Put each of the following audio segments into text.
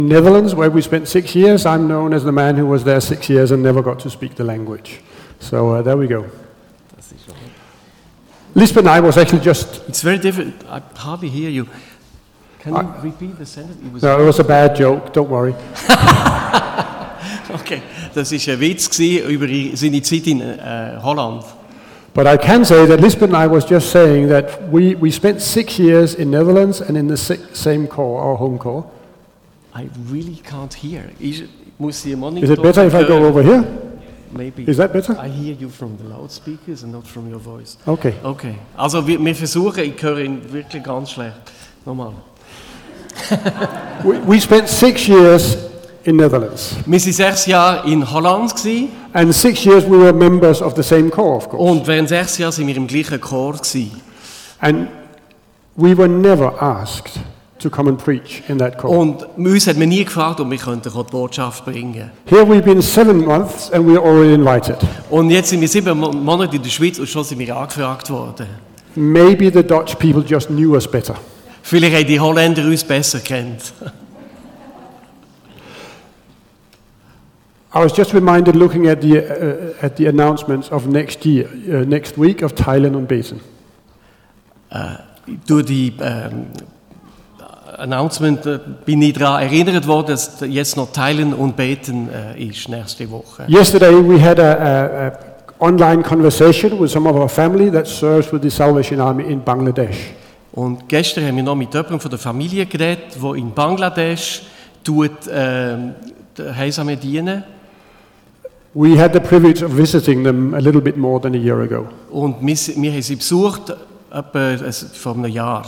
Netherlands, where we spent 6 years, I'm known as the man who was there 6 years and never got to speak the language. So there we go. Lisbeth and I was actually just... It's very difficult. I hardly hear you. Can you repeat the sentence? No, it was a bad joke, don't worry. Okay, das war ein Witz über seine Zeit in Holland. But I can say that Lisbeth and I was just saying that we spent 6 years in Netherlands and in the same corps, our home corps. I really can't hear. Is it better if I go over here? Maybe. Is that better? I hear you from the loudspeakers and not from your voice. Okay. Okay. Also wir versuchen, ich höre ihn wirklich ganz schlecht. Nochmal. we spent 6 years in Netherlands. Wir waren 6 Jahre in Holland gewesen. And 6 years we were members of the same corps, of course. Und während 6 Jahren sind wir im gleichen Chor gewesen. And we were never asked to come and preach in that corps. Und uns hat man nie gefragt, ob wir die Botschaft bringen könnten. Here we've been 7 months and we're already invited. Und jetzt sind wir 7 Monate in der Schweiz und schon sind wir angefragt worden. Maybe the Dutch people just knew us better. Vielleicht haben die Holländer uns besser kennt. I was just reminded, looking at the announcements of next week of Thailand und Beten. Durch die Announcement bin ich daran erinnert worden, dass jetzt noch Thailand und Beten ist nächste Woche. Yesterday we had a online conversation with some of our family that serves with the Salvation Army in Bangladesh. Und gestern haben wir noch mit jemandem von der Familie geredet, der in Bangladesch heilsame dienen. We had the privilege of visiting them a little bit more than a year ago. Und wir haben sie besucht, etwa vor einem Jahr.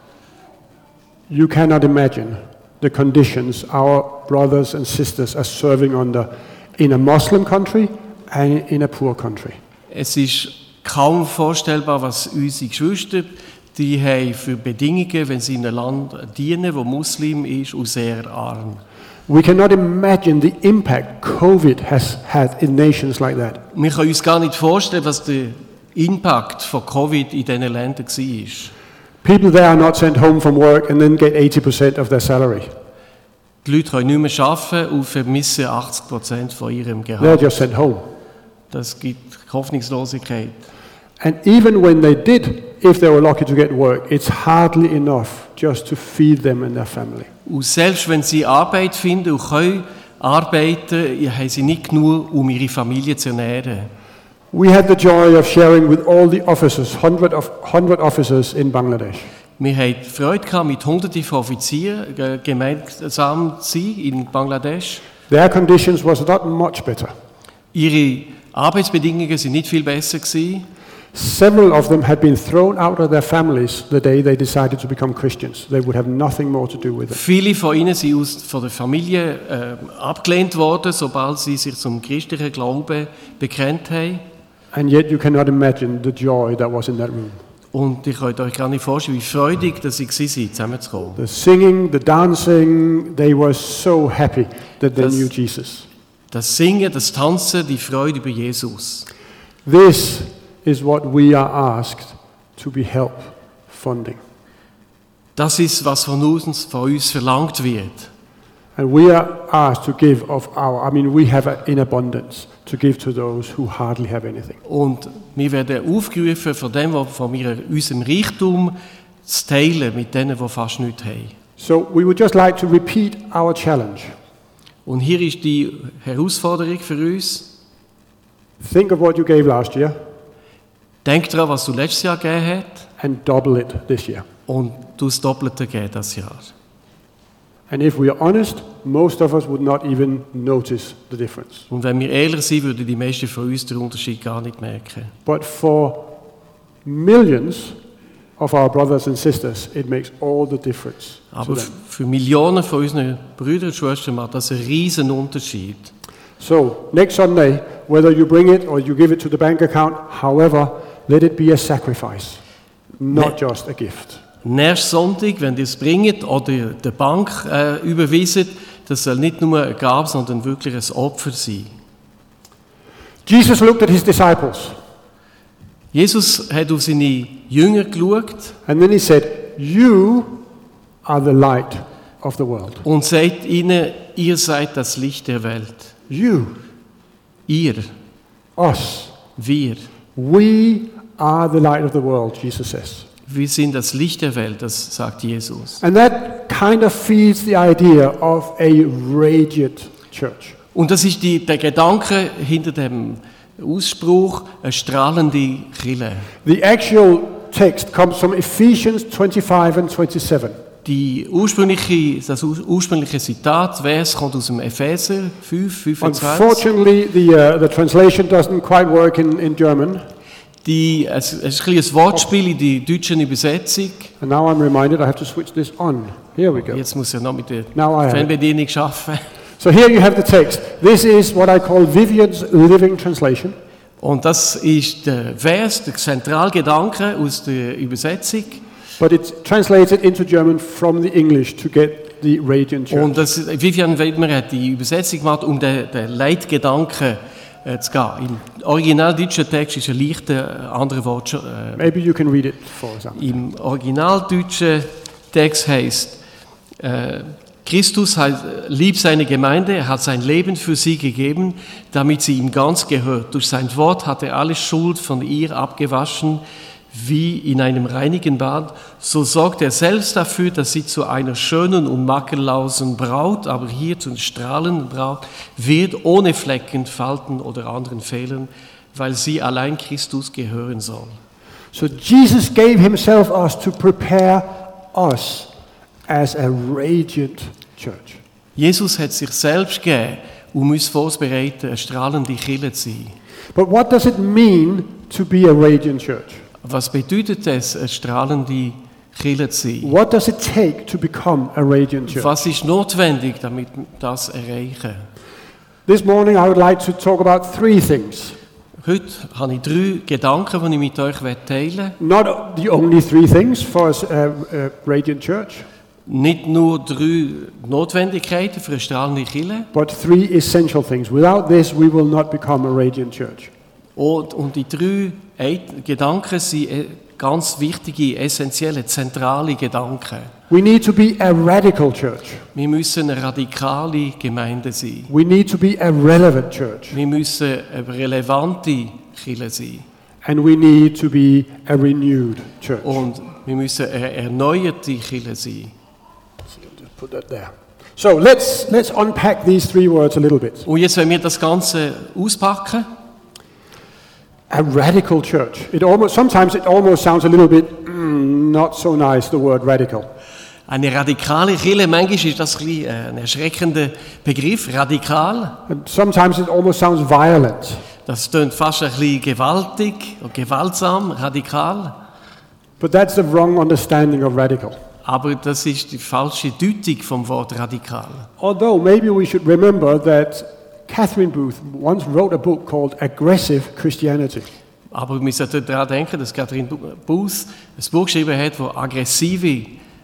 You cannot imagine the conditions our brothers and sisters are serving under in a Muslim country and in a poor country. Es ist kaum vorstellbar, was unsere Geschwister die haben für Bedingungen, wenn sie in einem Land dienen, wo Muslim ist und sehr arm. We cannot imagine the impact COVID has had in nations like that. Wir können uns gar nicht vorstellen, was der Impact von Covid in diesen Ländern war. People there are not sent home from work and then get 80% of their salary. Die Leute können nicht mehr arbeiten und vermissen 80% von ihrem They're Gehalt. just sent home. Das gibt Hoffnungslosigkeit. And even when they did, if they were lucky to get work, it's hardly enough just to feed them and their family. Und selbst wenn sie Arbeit finden und können arbeiten, haben sie nicht genug, um ihre Familie zu ernähren. We had the joy of sharing with all the officers, 100 officers in Bangladesh. Wir hatten die Freude gehabt, mit Hunderten von Offizieren gemeinsam zu sein in Bangladesch. Their conditions was not much better. Ihre Arbeitsbedingungen sind nicht viel besser gewesen. Several of them had been thrown out of their families the day they decided to become Christians. They would have nothing more to do with it. Viele von ihnen sind von der Familie abgelehnt worden, sobald sie sich zum christlichen Glauben bekennt haben. And yet you cannot imagine the joy that was in that room. Und ich könnt euch gar nicht vorstellen, wie freudig dass sie waren, zusammenzukommen. The singing, the dancing, they were so happy that they knew Jesus. Das Singen, das Tanzen, die Freude über Jesus. This is what we are asked to be help funding. Das ist, was von uns verlangt wird. And we are asked to give of we have in abundance to give to those who hardly have anything. Und wir werden aufgerufen, von dem, was von unserem Reichtum zu teilen mit denen, die fast nichts haben. So we would just like to repeat our challenge. Und hier ist die Herausforderung für uns. Think of what you gave last year. Denk daran, was du letztes Jahr gegeben hast. And double it this year. Und du das Doppelte geben das Jahr. And if we are honest, most of us would not even notice the difference. Und wenn wir ehrlich sind, würden die meisten von uns den Unterschied gar nicht merken. But for millions of our brothers and sisters, it makes all the difference. Aber für Millionen von unseren Brüdern und Schwestern macht das einen riesen Unterschied. So, next Sunday, whether you bring it or you give it to the bank account, however, let it be a sacrifice, not just a gift. Nächsten Sonntag, wenn ihr es bringt oder der Bank überweist, das soll nicht nur eine Gabe, sondern wirklich ein Opfer sein. Jesus looked at his disciples. Jesus hat auf seine Jünger geschaut. And then he said, "You are the light of the world. Und sagt ihnen, ihr seid das Licht der Welt. You, Ihr, us, wir, we are the light of the world, Jesus says. wir sind das Licht der Welt, das sagt Jesus. And that kind of feeds the idea of a radiant church. Und das ist der Gedanke hinter dem Ausspruch, eine strahlende Kirche. The actual text comes from Ephesians 25 and 27. Das ursprüngliche Zitat, Vers, kommt aus dem Epheser 5, 25. Unfortunately, the translation doesn't quite work in German. Es ist ein bisschen ein Wortspiel in der deutschen Übersetzung. And now I'm reminded I have to switch this on. Here we go. Jetzt muss ich noch mit der Now I have it. Fernbedienung arbeiten. So here you have the text. This is what I call Vivian's Living Translation. Und das ist der Vers, der Zentralgedanke aus der Übersetzung. But it's translated into German from the English to get the radiant church. Und Vivian Weidmer hat die Übersetzung gemacht, um den Leitgedanken zu gehen. Im originaldeutschen Text ist ein leichter anderer Wort. Maybe you can read it for example. Im originaldeutschen Text heißt, Christus liebt seine Gemeinde, er hat sein Leben für sie gegeben, damit sie ihm ganz gehört. Durch sein Wort hat er alle Schuld von ihr abgewaschen, wie in einem reinigen Bad. So sorgt er selbst dafür, dass sie zu einer schönen und makellosen Braut, aber hier zu einer strahlenden Braut, wird, ohne Flecken, Falten oder anderen Fehlern, weil sie allein Christus gehören soll. So Jesus gave himself us to prepare us as a radiant church. Jesus hat sich selbst gegeben, um uns vorzubereiten, eine strahlende Kirche zu sein. But what does it mean to be a radiant church? Was bedeutet es, eine strahlende Kirche zu sein? What does it take to become a radiant church? Was ist notwendig, damit wir das erreichen? This morning I would like to talk about three things. Heute habe ich 3 Gedanken, die ich mit euch teilen möchte. Not the only three things for a radiant church, Nicht nur 3 Notwendigkeiten für eine strahlende Kirche, but three essential things. Without this, we will not become a radiant church. und die 3 Gedanken sind ganz wichtige, essentielle, zentrale Gedanken. We need to be a radical church. Wir müssen eine radikale Gemeinde sein. We need to be a relevant church. Wir müssen eine relevante Kirche sein. And we need to be a renewed church. Und wir müssen eine erneuerte Kirche sein. Just put that there. So let's unpack these three words a little bit. Und jetzt wollen wir das Ganze auspacken. A radical church. Sometimes it almost sounds a little bit not so nice, the word radical. Eine radikale Kirche, manchmal ist das ein bisschen ein erschreckender Begriff, radikal. And sometimes it almost sounds violent. Das klingt fast ein bisschen gewaltig und gewaltsam, radikal. But that's the wrong understanding of radical. Aber das ist die falsche Deutung vom Wort radikal. Although maybe we should remember that Catherine Booth once wrote a book called Aggressive Christianity. Aber wir sollten daran denken, dass Catherine Booth ein Buch geschrieben hat, das aggressive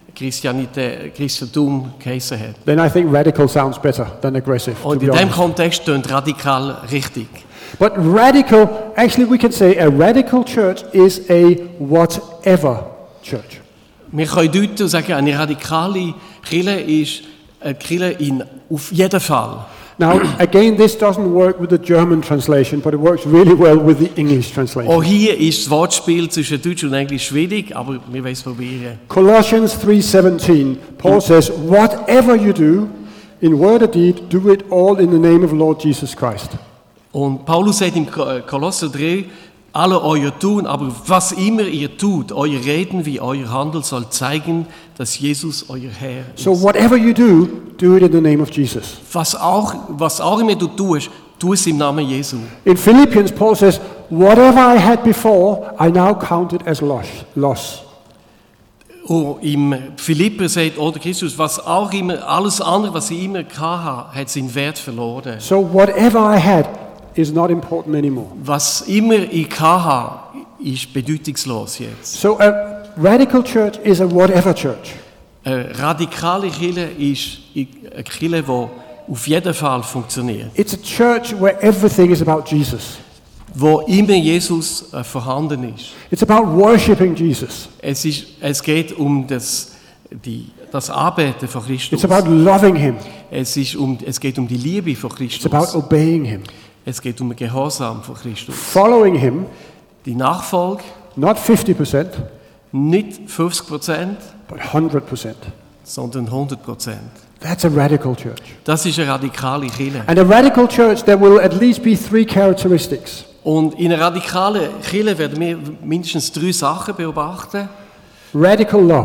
Christentum geheißen hat. Then I think radical sounds better than aggressive. To Und be in diesem honest. Kontext klingt radikal richtig. But radical, actually we can say a radical church is a whatever church. Wir können deuten und sagen, eine radikale Kirche ist eine Kirche auf jeden Fall. Now, again, this doesn't work with the German translation, but it works really well with the English translation. Auch hier ist das Wortspiel zwischen Deutsch und Englisch schwierig, aber wir wollen es probieren. Colossians 3:17, Paul says, whatever you do, in word or deed, do it all in the name of Lord Jesus Christ. Und Paulus sagt im Kolosser 3, alle euer Tun, aber was immer ihr tut, euer Reden wie euer Handel soll zeigen, dass Jesus euer Herr ist. So whatever you do it in the name of Jesus. Was auch immer du tust, tu es im Namen Jesu. In Philippians, Paul says, whatever I had before, I now count it as loss. Und im Philipper sagt, oder Christus, was auch immer, alles andere, was ich immer hatte, hat seinen Wert verloren. So whatever I had is not important anymore. Was immer ich hatte, ist bedeutungslos jetzt. So a radical church is a whatever church. Eine radikale Kirche ist eine Kirche, die auf jeden Fall funktioniert. It's a church where everything is about Jesus. Wo immer Jesus vorhanden ist. It's about worshiping Jesus. Es geht um die das Anbeten von Christus. It's about loving Him. Es geht um die Liebe von It's about Christus. obeying Him. Es geht um den Gehorsam von Christus. Following Him, Die Nachfolge, not 50%, nicht 50%, but 100%. sondern 100%. That's a radical church. Das ist eine radikale Kirche. And a radical church, there will at least be 3 characteristics. Und in einer radikalen Kirche werden wir mindestens 3 Sachen beobachten. Radical love.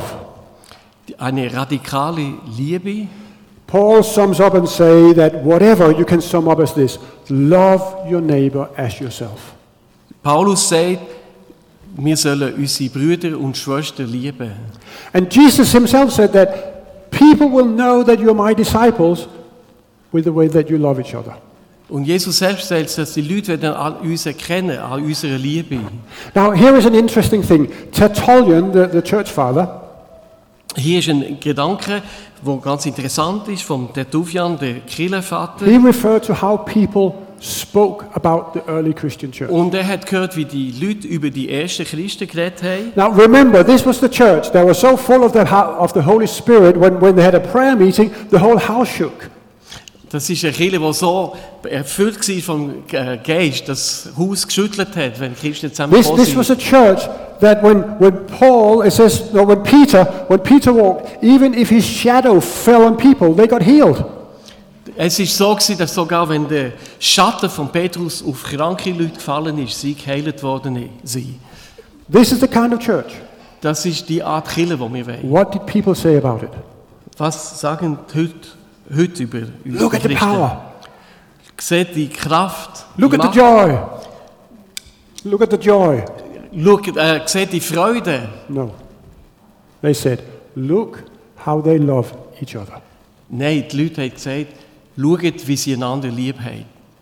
Eine radikale Liebe. Paul sums up and say that whatever you can sum up as this, love your neighbor as yourself. Paulus sagt, wir sollen unsere Brüder und Schwestern lieben. And Jesus himself said that people will know that you're my disciples with the way that you love each other. Und Jesus selbst sagt, dass die Leute werden an uns erkennen, an unserer Liebe. Now here is an interesting thing. Tertullian, the church father, Hier ist ein Gedanke, der ganz interessant ist, vom Tertullian, der Kirchenvater. he referred to how people spoke about the early Christian church. Und er hat gehört, wie die Leute über die ersten Christen geredet haben. Now remember, this was the church that was so full of the Holy Spirit, when they had a prayer meeting, the whole house shook. Das ist eine Kirche, die so erfüllt war vom Geist, dass das Haus geschüttelt hat, wenn Christen zusammengekommen This was sind. a church that when Paul, it says, no, when Peter walked, even if his shadow fell on people, they got healed. Es war so gewesen, dass sogar wenn der Schatten von Petrus auf kranke Leute gefallen ist, sie geheilt worden sind. This is the kind of church. Das ist die Art Kirche, die wir wollen. What did people say about it? Was sagen die heute über uns Look at the Christen? power. Seht die Kraft. Look die at the Macht. joy. Look at the joy. Seht die Freude. No. They said, look how they love each other. Nein, die Leute haben gesagt, schaut, wie sie einander lieb haben.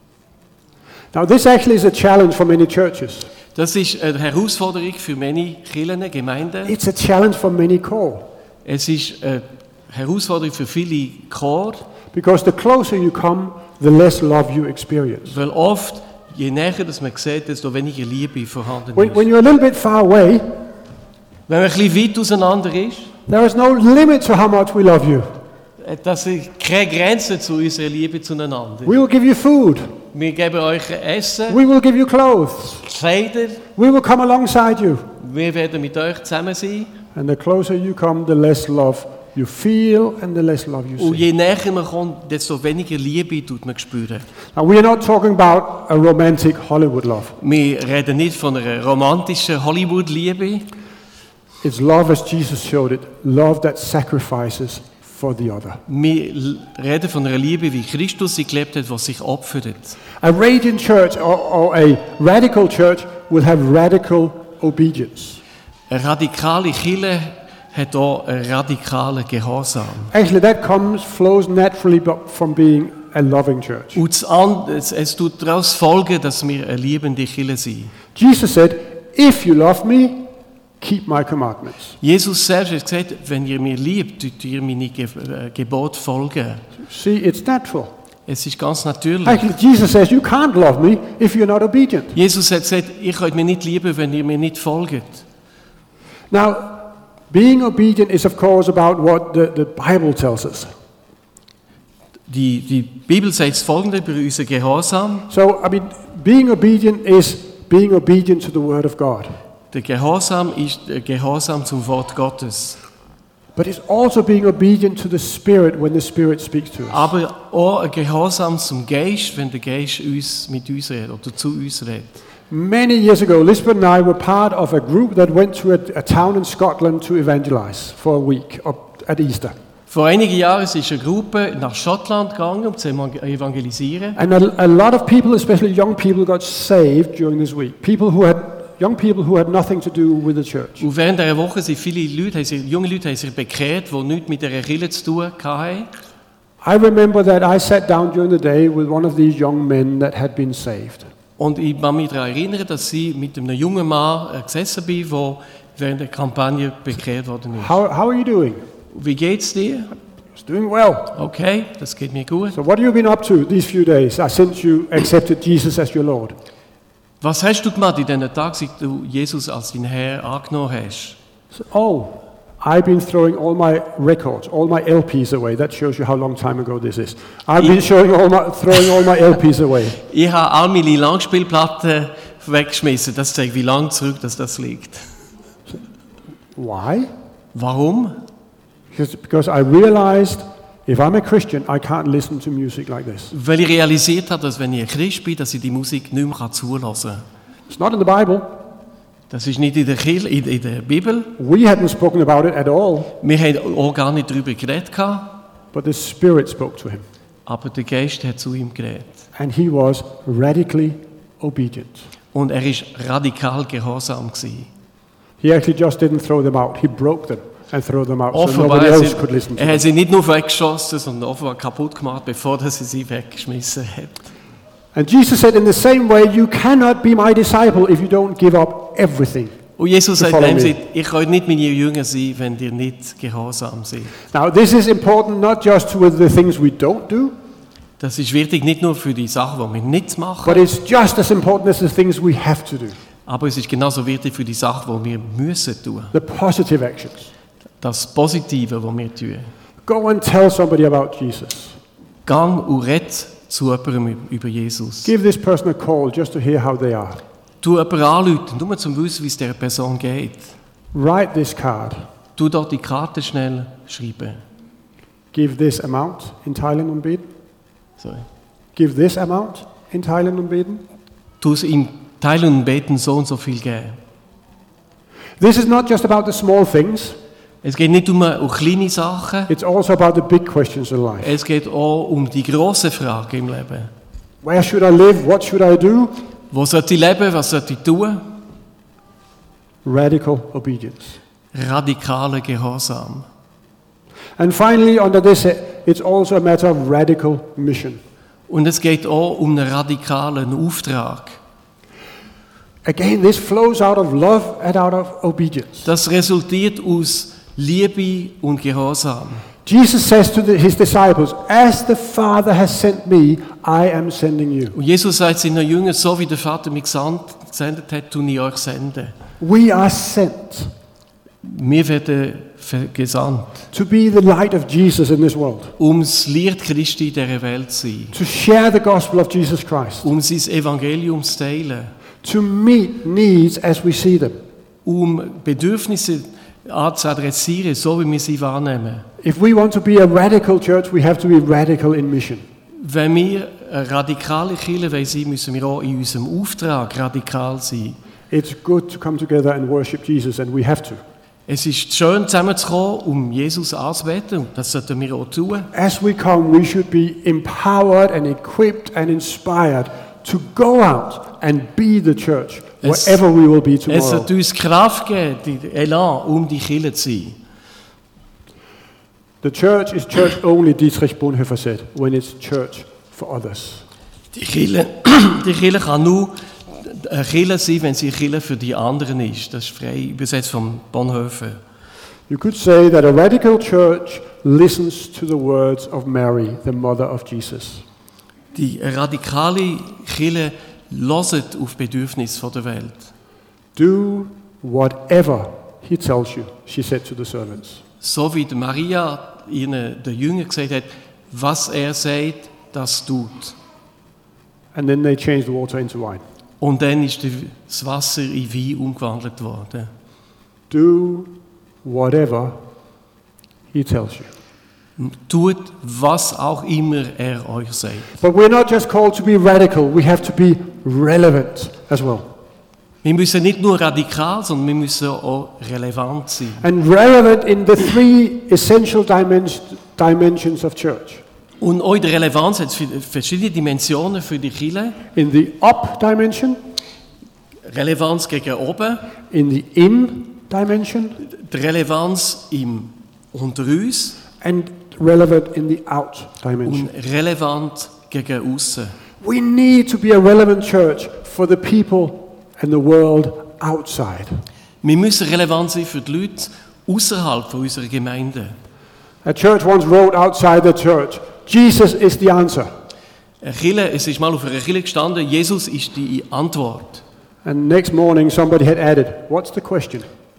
Now this actually is a challenge for many churches. Das ist eine Herausforderung für manche Kirchen, Gemeinden. It's a challenge for many core. Es ist eine Herausforderung für viele Chor, Because the closer you come, the less love you experience. weil oft, je näher dass man sieht, desto weniger Liebe vorhanden When ist. you're a little bit far away, Wenn man ein bisschen weit auseinander ist, there is no limit to how much we love you. das ist keine Grenze zu unserer Liebe zueinander. We will give you food. Wir geben euch Essen, We will give you clothes. Kleider, We will come alongside you. wir werden mit euch zusammen sein. And the closer you come, the less love you feel and the less love you Und see. je näher man kommt, desto weniger Liebe tut man spüren. Now, we are not talking about a romantic Hollywood love. Wir reden nicht von einer romantischen Hollywood-Liebe. It's love as Jesus showed it, love that sacrifices for the other. Wir reden von einer Liebe, wie Christus sie gelebt hat, die sich opfert. A radiant church or a radical church will have radical obedience. Eine radikale Kirche hat auch einen radikalen Gehorsam. Actually, that flows naturally from being a loving church. Und es tut daraus folgen, dass wir eine liebende Kirche sind. Jesus said, if you love me, keep my commandments. Jesus selbst hat gesagt, wenn ihr mir liebt, tut ihr meine Gebote folgen. See, it's natural. Es ist ganz natürlich. Actually, Jesus says, you can't love me if you're not obedient. Jesus hat gesagt, ihr könnt mir nicht lieben, wenn ihr mir nicht folgt. Now, being obedient is of course about what the Bible tells us. Die Bibel sagt Folgende über unseren Gehorsam. So, I mean, being obedient is being obedient to the Word of God. Der Gehorsam ist der Gehorsam zum Wort Gottes. But it's also being obedient to the Spirit when the Spirit speaks to us. Aber auch ein Gehorsam zum Geist, wenn der Geist mit uns redet oder zu uns redet. Many years ago, Lisbeth and I were part of a group that went to a town in Scotland to evangelize for a week at Easter. Vor einigen Jahren ist eine Gruppe nach Schottland gegangen, um zu evangelisieren. And a lot of people, especially young people, got saved during this week. Young people who had nothing to do with the church. Und während dieser Woche sind viele Leute, junge Leute haben sich bekehrt, die nichts mit dieser Kirche zu tun hatten. I remember that I sat down during the day with one of these young men that had been saved. Und ich kann mich daran erinnern, dass ich mit einem jungen Mann gesessen bin, der während der Kampagne bekehrt worden ist. How are you doing? Wie geht's dir? It's doing well. Okay, das geht mir gut. So what have you been up to these few days since you accepted Jesus as your Lord? Was hast du gemacht in diesen Tagen, seit du Jesus als deinen Herr angenommen hast? So, I've been throwing all my records, all my LPs away. That shows you how long time ago this is. I've been throwing all my LPs away. Ich habe all meine Langspielplatten weggeschmissen. Das zeigt, wie lange zurück das liegt. Why? Warum? Because I realized if I'm a Christian, I can't listen to music like this. Weil ich realisiert habe, dass wenn ich ein Christ bin, dass ich die Musik nicht mehr zulassen kann. It's not in the Bible. Das ist nicht in der Bibel. We hadn't spoken about it at all. Wir haben auch gar nicht darüber geredet. But the Spirit spoke to him. Aber der Geist hat zu ihm geredet. And he was radically obedient. Und er ist radikal gehorsam gewesen. He actually just didn't throw them out. He broke them and threw them out so Offenbar nobody else could listen to er them. hat sie nicht nur weggeschossen, sondern offenbar kaputt gemacht, bevor er sie weggeschmissen hat. And Jesus said, in the same way, you cannot be my disciple if you don't give up everything. Und Jesus To sagt follow dem, me. ihr könnt nicht meine Jünger sein, wenn ihr nicht gehorsam seid. Now, this is important not just with the things we don't do, Das ist wichtig nicht nur für die Sachen, die wir nicht machen, but it's just as important as the things we have to do. aber es ist genauso wichtig für die Sachen, die wir müssen tun. The positive actions. Das Positive, was wir tun. Go and tell somebody about Jesus. Gang und red zu jemandem über Jesus. Give this person a call just to hear how they are. Tu jemanden anrufen, nur zum wissen, wie es dieser Person geht. Write this card. Tu dort die Karte schnell schreiben. Give this amount in Thailand und beten. Sorry. Give this amount in Thailand und beten. Tu es ihm teilen und beten, so und so viel geben. This is not just about the small things. Es geht nicht um kleine Sachen, It's also about the big questions in life. es geht auch um die grossen Fragen im Leben. Where should I live? What should I do? Wo sollte ich leben? Was sollte ich tun? Radical obedience. Radikaler Gehorsam. And finally, under this, it's also a matter of radical mission. Und es geht auch um einen radikalen Auftrag. Again, this flows out of love and out of obedience. Das resultiert aus Liebe und Gehorsam. Jesus says to his disciples, as the Father has sent me, I am sending you. Und Jesus sagt seinen Jüngern, so wie der Vater mich gesendet hat, tue ich euch senden. We are sent Wir werden gesandt, to be the light of Jesus in this world, das Licht Christi in dieser Welt zu sein, to share the gospel of Jesus Christ, sein Evangelium zu teilen, to meet needs as we see them. Bedürfnisse zu adressieren, so wie wir sie wahrnehmen. If we want to be a radical church, we have to be radical in mission. Wenn wir eine radikale Kirche sein wollen, müssen wir auch in unserem Auftrag radikal sein. It's good to come together and worship Jesus, and we have to. Es ist schön, zusammenzukommen, um Jesus anzubeten, und das sollten wir auch tun. As we come, we should be empowered and equipped and inspired to go out and be the church, wherever we will be Es tomorrow. sollte uns Kraft geben, die Elan, um die Kirche zu sein. The church is church only, Dietrich Bonhoeffer said, when it's church for others. Die Kirche kann nur eine Kirche sein, wenn sie eine Kirche für die anderen ist. Das ist frei übersetzt von Bonhoeffer. You could say that a radical church listens to the words of Mary, the mother of Jesus. Die radikale Kirche hört auf Bedürfnisse der Welt. Do whatever he tells you, she said to the servants. So wie die Maria ihnen, der Jünger, gesagt hat, was er sagt, das tut. And then they changed the water into wine. Und dann ist das Wasser in Wein umgewandelt worden. Do whatever he tells you. Tut, was auch immer er euch sagt. But we're not just called to be radical, we have to be relevant as well. Wir müssen nicht nur radikal, sondern wir müssen auch relevant sein. And relevant in the three essential dimensions of church. Und auch in der Relevanz hat es verschiedene Dimensionen für die Kirche. In the up dimension, Relevanz gegen oben, in the in dimension, die Relevanz unter uns and relevant in the out dimension. und relevant gegen außen. We need to be a relevant church for the people and the world outside. Wir müssen relevant sein für die Leute außerhalb von unserer Gemeinde. A church once wrote outside the church, Jesus is the answer. Es ist mal auf einer Kirche gestanden, Jesus ist die Antwort. And next morning somebody had added, what's the question?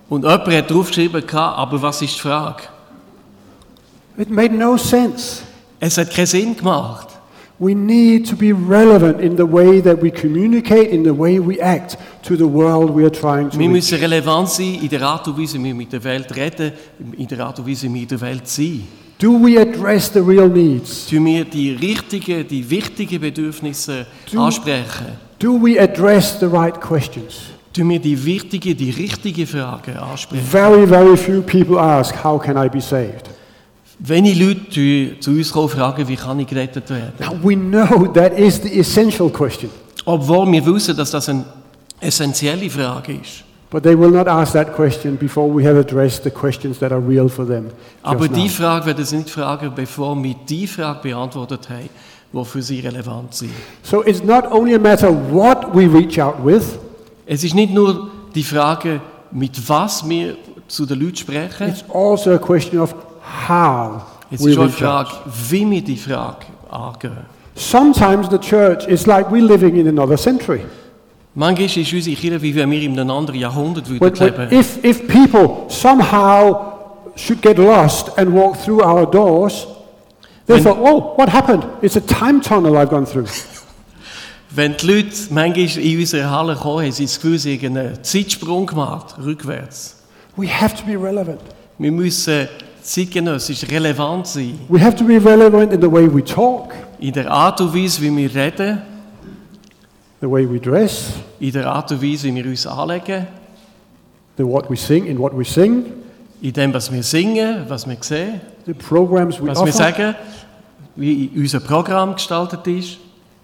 Und jemand hat draufgeschrieben, aber was ist die Frage? It made no sense. Es hat keinen Sinn gemacht. We need to be relevant in the way that we communicate, in the way we act to the world we are trying to Wir reach. müssen relevant sein in der Art und Weise, wie wir mit der Welt reden, in der Art und Weise, wie wir in der Welt sind. Do we address the real needs? Tun wir die wichtigen Bedürfnisse ansprechen? Do we address the right questions? Tun wir die richtigen Fragen ansprechen? Very, very few people ask, how can I be saved? Wenige Leute zu uns kommen und fragen, wie kann ich gerettet werden? Now, we know that is the essential question, Obwohl wir wissen, dass das eine essentielle Frage ist. but they will not ask that question before we have addressed the questions that are real for them. Aber just die now. Frage werden sie nicht fragen, bevor wir die Frage beantwortet haben, die für sie relevant sind. So it's not only a matter what we reach out with, Es ist nicht nur die Frage, mit was wir zu den Leuten sprechen, it's also a question of how es we ist auch eine reach out. Frage, wie wir die Frage angehen. Sometimes the church is like we're living in another century. Manchmal ist unsere Kirche, wie wenn wir in einem anderen Jahrhundert würden When leben. if people somehow should get lost and walk through our doors, they When- thought, oh, what happened? It's a time tunnel I've gone through. Wenn die Leute manchmal in unsere Halle kommen, haben sie das Gefühl, sie haben einen Zeitsprung gemacht, rückwärts. We have to be relevant. Wir müssen zeitgenössisch relevant sein. We have to be relevant in the way we talk, In der Art und Weise, wie wir reden, the way we dress, in der Art und Weise, wie wir uns anlegen, in what we sing, in dem, was wir singen, was wir sehen, the programs we was wir offer. sagen, wie unser Programm gestaltet ist.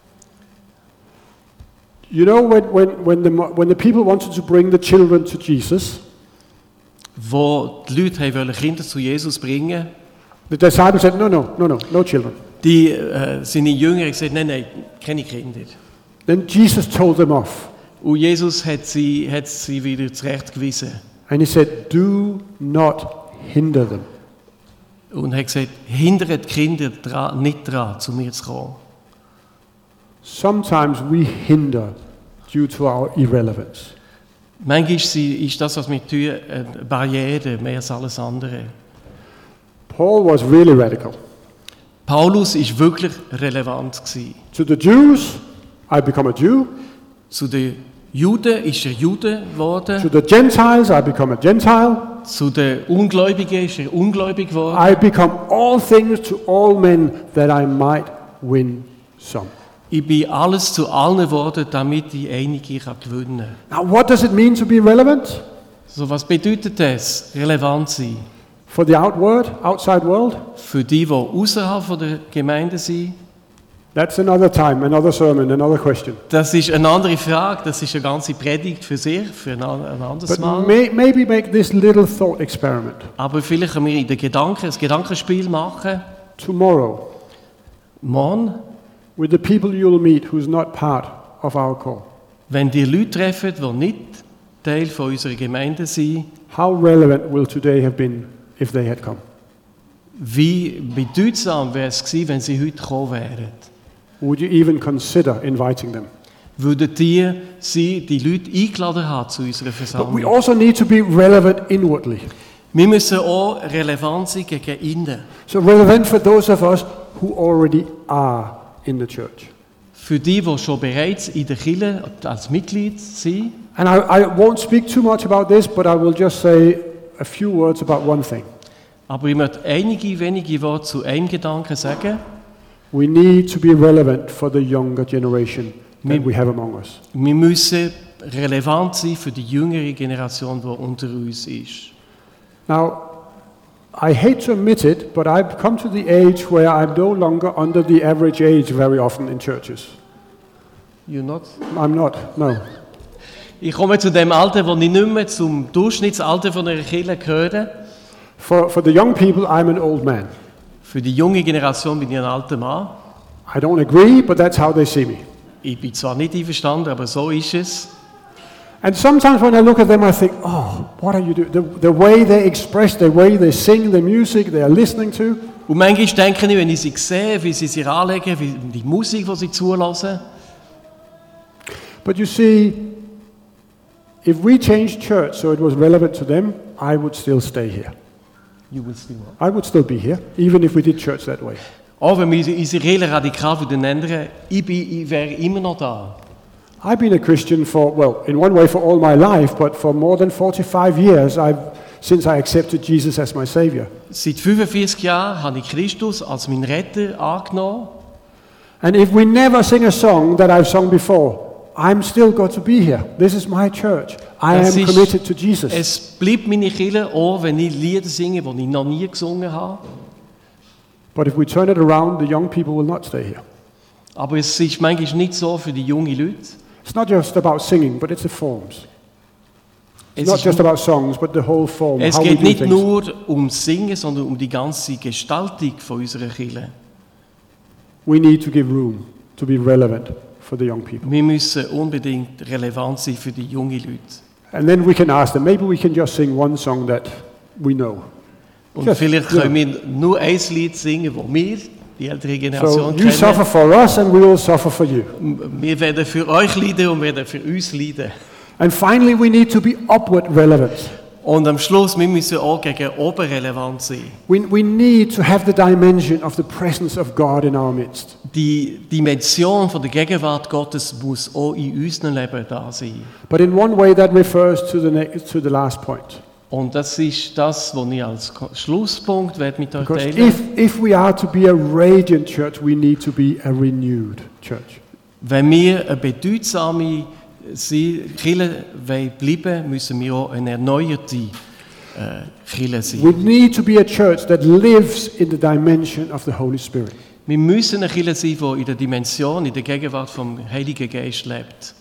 You know, when the people wanted to bring the children to Jesus, Wo die Leute haben wollen Kinder zu Jesus bringen, the disciples said, no children. die seine Jünger haben gesagt, nein, keine Kinder. Then Jesus told them off. Und Jesus hat sie wieder zurechtgewiesen And he said, do not hinder them. und hat gesagt, hindert die Kinder nicht daran, zu mir zu kommen. Sometimes we hinder due to our irrelevance. Manchmal ist das, was wir tun, eine Barriere mehr als alles andere. Paul was really radical. Paulus war wirklich relevant gewesen. To the Jews, I become a Jew. Zu den Juden ist er Jude geworden. To the Gentiles, I become a Gentile. Zu den Ungläubigen ist er ungläubig geworden. I become all things to all men that I might win some. Ich bin alles zu allen geworden, damit ich einige gewinnen kann. Now, what does it mean to be relevant? So, was bedeutet das, relevant sein? For the outside world? Für die außerhalb von der Gemeinde sind? That's another time, another sermon, another question. Das ist eine andere Frage, das ist eine ganze Predigt für sich, für ein anderes But Mal. maybe make this little thought experiment. Aber vielleicht können wir in den Gedanken ein Gedankenspiel machen. Tomorrow, Morgen, with the people you'll meet who's not part of our call, wenn die Leute treffen, die nicht Teil von unserer Gemeinde sind, how relevant will today have been if they had come? wie bedeutsam wäre es gewesen, wenn sie heute gekommen wären? Would you even consider inviting them? Würden die Leute eingeladen haben zu unserer But we Versammlung? also need to be relevant inwardly. Wir müssen auch relevant sein gegen innen. So relevant for those of us who already are in the church. Für die schon bereits in der Kirche als Mitglied sind. And I won't speak too much about this, but I will just say a few words about one thing. Aber ich möchte wenige Worte zu einem Gedanken sagen. We need to be relevant for the younger generation that Me- we have among us. Wir müssen relevant sein für die jüngere Generation, die unter uns ist. Now, I hate to admit it, but I've come to the age where I'm no longer under the average age very often in churches. You not? I'm not, no. Ich komme zu dem Alter, wo ich nicht mehr zum Durchschnittsalter von einer Kirche gehöre. For the young people, I'm an old man. Für die junge Generation bin ich ein alter Mann. I don't agree, but that's how they see me. Ich bin zwar nicht einverstanden, aber so ist es. And sometimes when I look at them, I think, oh, what are you doing? The way they express, the way they sing, the music they are listening to. Und manchmal denke ich, wenn ich sie sehe, wie sie sich anlegen, wie die Musik, die sie zulassen. But you see, if we changed church so it was relevant to them, I would still stay here. You will still want. I would still be here, even if we did church that way. Auch wenn wir unsere Regeln radikal ändern, ich wäre immer noch da. I've been a Christian for, well, in one way for all my life, but for more than 45 years since I accepted Jesus as my Savior. Seit 45 Jahren habe ich Christus als meinen Retter angenommen. And if we never sing a song that I've sung before, I'm still got to be here. This is my church. I am committed to Jesus. Es bleibt meine Kirche, auch wenn ich Lieder singe, die ich noch nie gesungen habe. But if we turn it around, the young people will not stay here. Aber es ist manchmal nicht so für die jungen Leute. It's not just about singing, but it's the forms. It's Es, not ist, just about songs, but the whole form. es how we geht do nicht things. nur ums Singen, sondern um die ganze Gestaltung von unserer Kirche. We need to give room to be relevant for the young people. Wir müssen unbedingt relevant sein für die jungen Leute. And then we can ask them, maybe we can just sing one song that we know. Und Just, vielleicht yeah. können wir nur ein Lied singen, das wir, die ältere So Generation, you suffer kennen. for us and we will suffer for you. Wir werden für euch leiden und werden für uns leiden. And finally, we need to be upward relevant. Und am Schluss, wir müssen auch gegen oben relevant sein. We need to have the dimension of the presence of God in our midst. Die Dimension von der Gegenwart Gottes muss auch in unserem Leben da sein. But in one way that refers to the last point. Und das ist das, was ich als Schlusspunkt mit euch Because teilen. if we are to be a radiant church, we need to be a renewed church. Wenn wir eine bedeutsame Kirche bleiben wollen, müssen wir auch eine erneuerte Kirche sein. We need to be a church that lives in the dimension of the Holy Spirit. Wir müssen eine Kirche sein, die in der Dimension, in der Gegenwart vom Heiligen Geist lebt.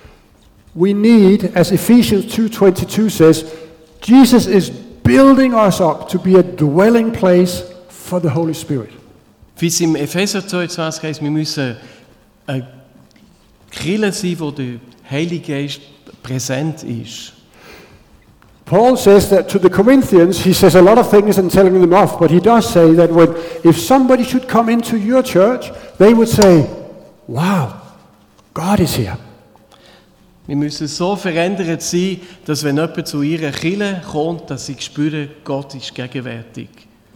We need, as Ephesians 2:22 says, Jesus is building us up to be a dwelling place for the Holy Spirit. Wie es im Epheser 22 heißt, wir müssen eine Kirche sein, wo der Heilige Geist präsent ist. Paul says that to the Corinthians, he says a lot of things and telling them off, but he does say that if somebody should come into your church, they would say, wow, God is here. Wir müssen so verändert sein, dass wenn jemand zu ihrer Kirche kommt, dass sie spüren, Gott ist gegenwärtig.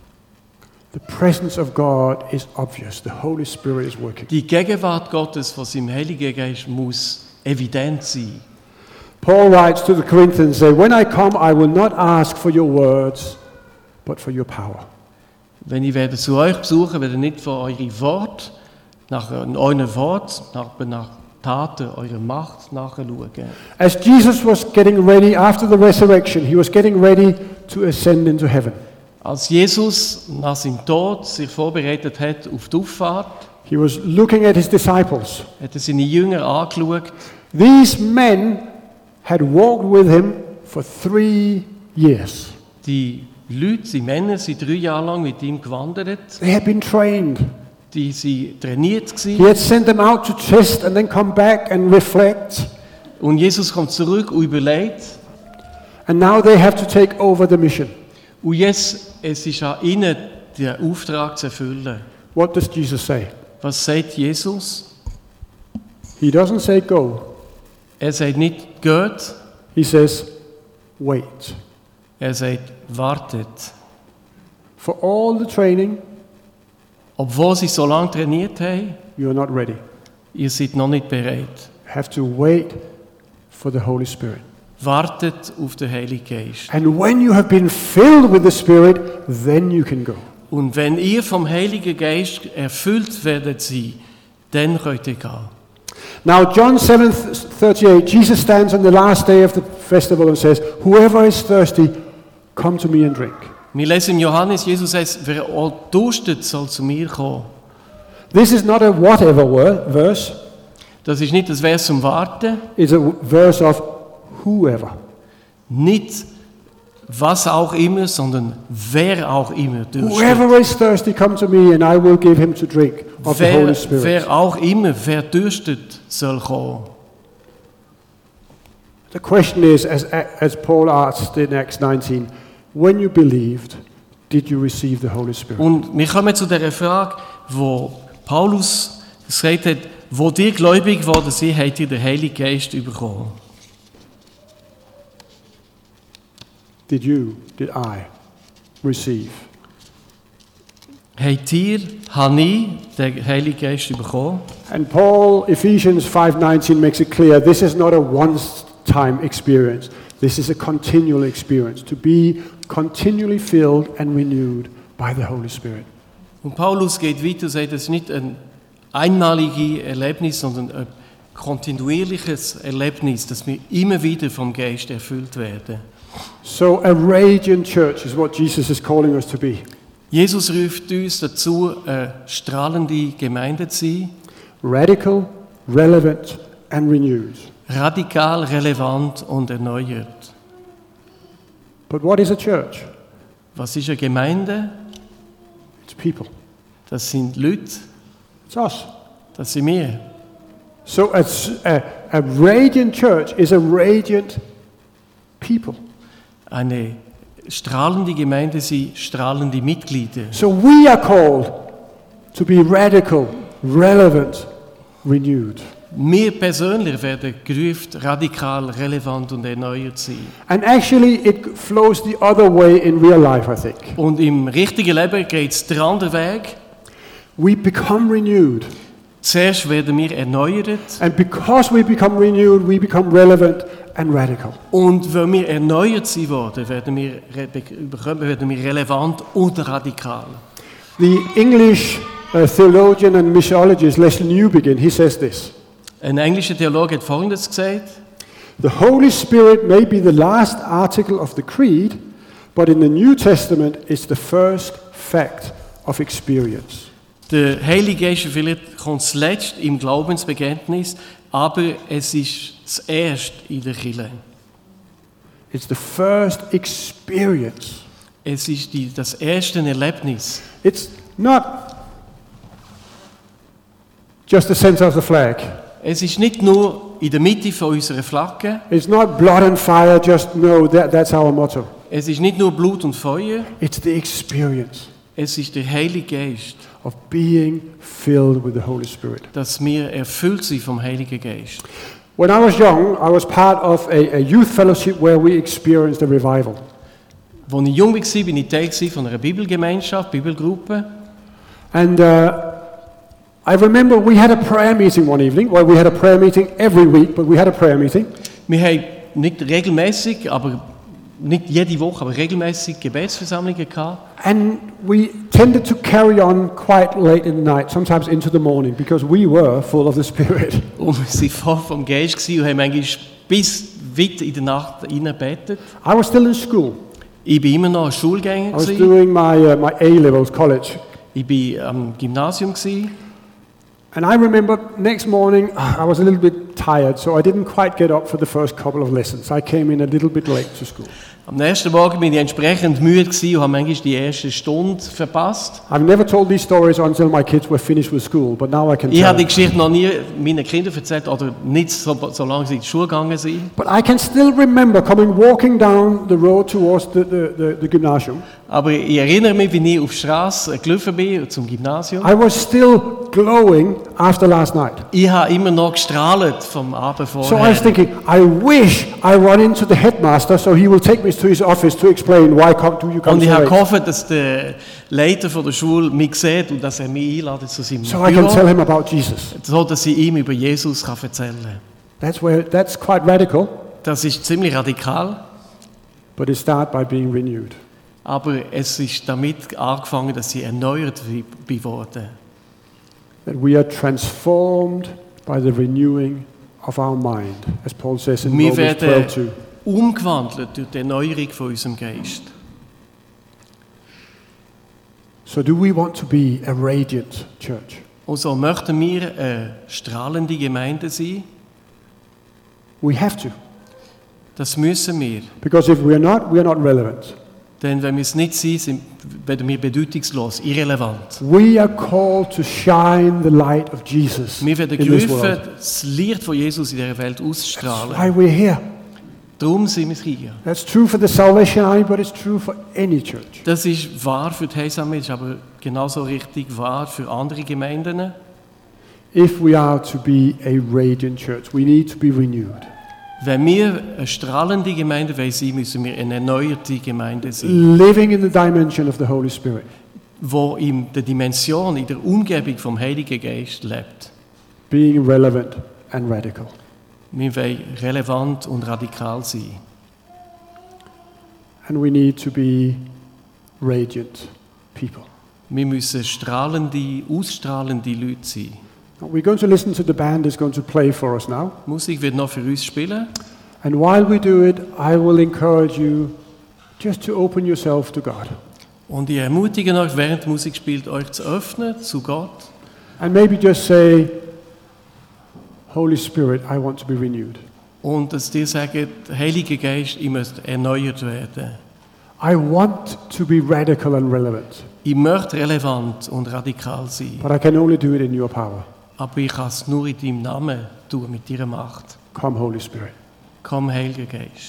The presence of God is obvious. The Holy Spirit is working. Die Gegenwart Gottes von seinem Heiligen Geist muss evident sein. Paul writes to the Corinthians, say, when I come, I will not ask for your words, but for your power. Wenn ich werde zu euch besuchen, werde ich nicht von euren Wort, nach euren Wort, nach Taten, eurer Macht nachschauen. As Jesus was getting ready after the resurrection, he was getting ready to ascend into heaven. Als Jesus nach seinem Tod sich vorbereitet hat auf die Auffahrt, He was looking at his disciples. hat er seine Jünger angeschaut. These men had walked with him for 3 years. Die Leute, die Männer, sind 3 Jahre lang mit ihm gewandert. They had been trained. Die sind trainiert He gewesen. had sent them out to test and then come back and reflect. Und Jesus kommt zurück und überlegt. And now they have to take over the mission. Und jetzt, es ist an ihnen, den Auftrag zu erfüllen. What does Jesus say? Was sagt Jesus? He doesn't say go. Er sagt nicht, geht. He says, wait. Er sagt, wartet. For all the training, Obwohl sie so lange trainiert haben, you are not ready. ihr seid noch nicht bereit. You have to wait for the Holy Spirit. Wartet auf den Heiligen Geist. And when you have been filled with the Spirit, then you can go. Und wenn ihr vom Heiligen Geist erfüllt werdet sein, dann könnt ihr gehen. Now, John 7:38, Jesus stands on the last day of the festival and says, whoever is thirsty, come to me and drink. Wir lesen im Johannes, Jesus sagt, wer auch durstet, soll zu mir kommen. This is not a whatever verse, Das ist nicht das Vers zum Warten, it's a verse of whoever. nicht was auch immer, sondern wer auch immer dürstet. Whoever is thirsty, come to me and I will give him to drink of the Holy Spirit. Wer auch immer, wer dürstet, soll kommen. The question is, as Paul asked in Acts 19, when you believed, did you receive the Holy Spirit? Und wir kommen zu der Frage, wo Paulus gesagt hat, wo ihr gläubig geworden seid, habt ihr den Heiligen Geist bekommen. did you, did I receive? Habt ihr, habe ich den Heiligen Geist bekommen? And Paul, Ephesians 5:19 makes it clear, this is not a once-time experience. This is a continual experience, to be continually filled and renewed by the Holy Spirit. Und Paulus geht weiter und sagt, es ist nicht ein einmaliges Erlebnis, sondern ein kontinuierliches Erlebnis, dass wir immer wieder vom Geist erfüllt werden. So a radiant church is what Jesus is calling us to be. Jesus ruft uns dazu, eine strahlende Gemeinde zu sein. Radical, relevant and renewed. Radikal, relevant und erneuert. But what is a church? Was ist eine Gemeinde? It's people. Das sind Leute, It's us. das sind wir. So a radiant church is a radiant people. Eine strahlende Gemeinde sind strahlende Mitglieder. So we are called to be radical, relevant, renewed. Wir persönlich werden gerufen, radikal, relevant und erneuert zu sein. And actually it flows the other way in real life, I think. Und im richtigen Leben geht es der andere Weg. We become renewed. Zuerst werden wir erneuert. And because we become renewed, we become relevant and radical. Und wenn wir erneuert sind worden, werden wir relevant und radikal. The English theologian and missologist Leslie Newbigin, he says this. Ein englischer Theologe hat Folgendes gesagt: The Holy Spirit may be the last article of the creed, but in the New Testament it's the first fact of experience. Der Heilige Geist vielleicht kommt zuletzt im Glaubensbekenntnis, aber es ist das Erste in der Kirche. It's the first experience. Es ist das erste Erlebnis. It's not just the center of the flag. Es ist nicht nur in der Mitte von unserer Flagge. It's not blood and fire, just know that's our motto. Es ist nicht nur Blut und Feuer. It's the experience Es ist der Heilige Geist, of being filled with the Holy Spirit. dass wir erfüllt sind vom Heiligen Geist. When I was young, I was part of a youth fellowship where we experienced a revival. Als ich jung war, bin ich Teil von einer Bibelgemeinschaft, Bibelgruppe. And I remember we had a prayer meeting one evening. Well, we had a prayer meeting every week, but we had a prayer meeting. Wir haben nicht regelmäßig, aber nicht jede Woche, aber regelmäßig Gebetsversammlungen gehabt. And we tended to carry on quite late in the night, sometimes into the morning, because we were full of the Spirit. Und wir waren voll vom Geist und haben manchmal bis weit in der Nacht gebetet. I was still in school. Ich war immer noch ein Schulgänger. I was doing my A-levels, college. Ich war am Gymnasium. And I remember next morning, I was a little bit tired, so I didn't quite get up for the first couple of lessons. I came in a little bit late to school. Am nächsten Morgen bin ich entsprechend müde und habe manchmal die erste Stunde verpasst. I've never told these stories until my kids were finished with school, but now I can Ich tell habe die them. Geschichte noch nie meinen Kindern erzählt oder nicht so lange sie in die Schule gegangen sind. But I can still remember walking down the road towards the gymnasium. Aber ich erinnere mich, wie ich auf die Straße gelaufen bin zum Gymnasium. I was still glowing after last night. Ich habe immer noch gestrahlt vom Abend So I was vorher. thinking, I wish I run into the headmaster so he will take me to his office to explain why do you come Und ich so habe late. gehofft, dass der Leiter von der Schule mich sieht und dass er mich einladet zu seinem So I can tell Büro, him about Jesus. so dass ich ihm über Jesus erzählen kann. That's quite radical, Das ist ziemlich radikal, but it starts by being renewed. aber es ist damit angefangen, dass ich erneuert geworden. That we are transformed by the renewing of our mind, as Paul says in Wir Romans werden 12:2. umgewandelt durch die Erneuerung von unserem Geist. So do we want to be a radiant church? Und so möchten wir eine strahlende Gemeinde sein. We have to. Das müssen wir. Because if we are not relevant. Denn wenn wir es nicht sind, werden wir bedeutungslos, irrelevant. We are called to shine the light of Jesus Wir werden in this gerufen, world. das Licht von Jesus in dieser Welt That's auszustrahlen. why we're here. Darum sind wir hier. That's true for the Salvation Army, but it's true for any church. Das ist wahr für die Heilsarmee, ist aber genauso richtig wahr für andere Gemeinden. If we are to be a radiant church, we need to be renewed. Wenn wir eine strahlende Gemeinde sein wollen, müssen wir eine erneuerte Gemeinde sein, living in the dimension of the Holy Spirit. wo in der Dimension, in der Umgebung vom Heiligen Geist lebt. Being relevant and radical. Wir wollen relevant und radikal sein. And we need to be radiant people. Wir müssen strahlende, ausstrahlende Leute sein. We're going to listen to the band is going to play for us now. Die Musik wird noch für uns spielen. And while we do it, I will encourage you just to open yourself to God. Und ich ermutige euch, während die Musik spielt, euch zu öffnen zu Gott. And maybe just say, Holy Spirit, I want to be renewed. Und dass dir sagt, Heiliger Geist, ich möchte erneuert werden. I want to be radical and relevant, Ich möchte relevant und radikal sein. but I can only do it in your power. Aber ich kann es nur in deinem Namen tun, mit deiner Macht. Come, Holy Spirit. Komm, Heiliger Geist.